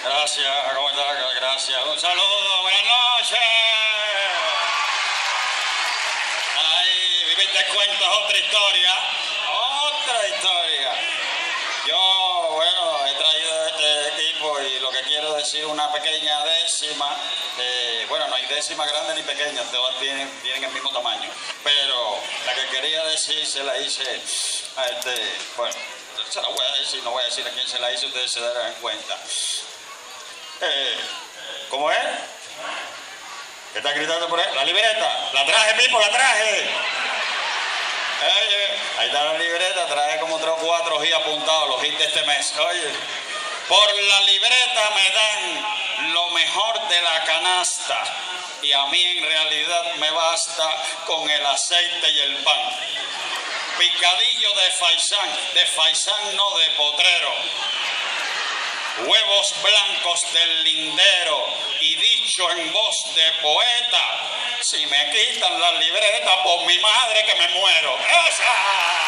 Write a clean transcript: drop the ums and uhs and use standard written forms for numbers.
Gracias, ¿cómo estás? Gracias. Un saludo, buenas noches. Ahí, viviste cuentos, otra historia. Otra historia. Yo, bueno, he traído este equipo y lo que quiero decir una pequeña décima. Bueno, no hay décima grande ni pequeña, todas tienen el mismo tamaño. Pero la que quería decir se la hice a bueno, se la voy a decir, no voy a decir a quién se la hice, ustedes se darán cuenta. ¿Cómo es? ¿Qué está gritando por ahí? La libreta. La traje, Pipo, la traje. Ahí está la libreta, traje como 3 o 4 hits apuntados, los hits de este mes. Oye, por la libreta me dan lo mejor de la canasta y a mí en realidad me basta con el aceite y el pan. Picadillo de faisán no de potrero. Huevos blancos del lindero y dicho en voz de poeta, si me quitan la libreta por mi madre que me muero. ¡Esa!